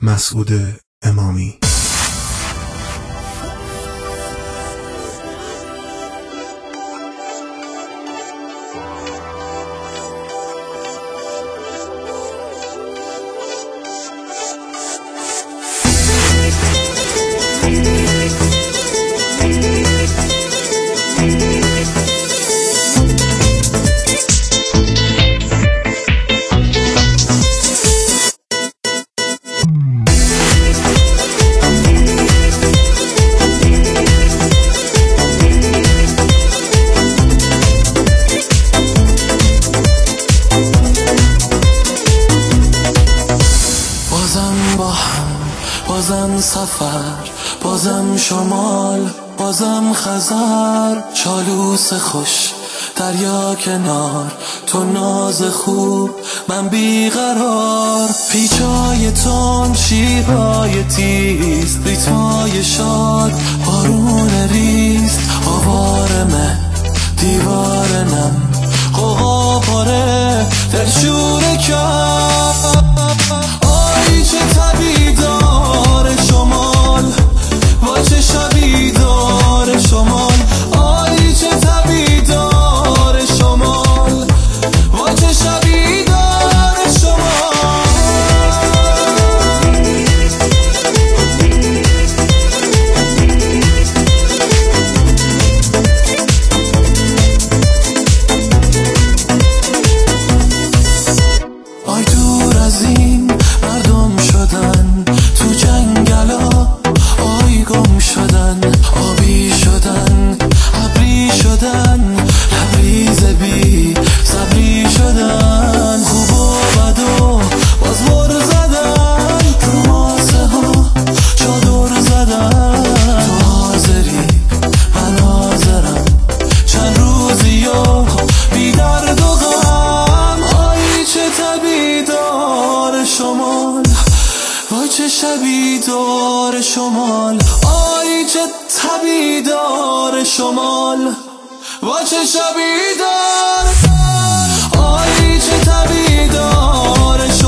مسعود امامی. بازم سفر، بازم شمال، بازم خزر، چالوس خوش دریا کنار، تو ناز خوب من بیقرار، پیچای تون شیبای تیز، ریتمای شاد بارون ریز، آوارمه دیوارنم قوقا پاره دلشوره کرد. آی چه طبیعی داره شمال، وای چه شبی داره شمال، آی چه طبیعی داره شمال، وای چه شبی داره شمال. آی دور از این مردم شدن تو جنگلا، آی گم شدن آبی شدن ابری شدن، لبریز بی صبری شدن، خوب و بد و باز مر زدن، رو ماسه ها چادر زدن، تو حاضری من حاضرم چند روزی و بی درد و غم. آی چه طبیعی داره شمال، وای چه شبی داره شمال، آی چه طبیعی داره شمال، وای چه شبی داره، آی چه طبیعی داره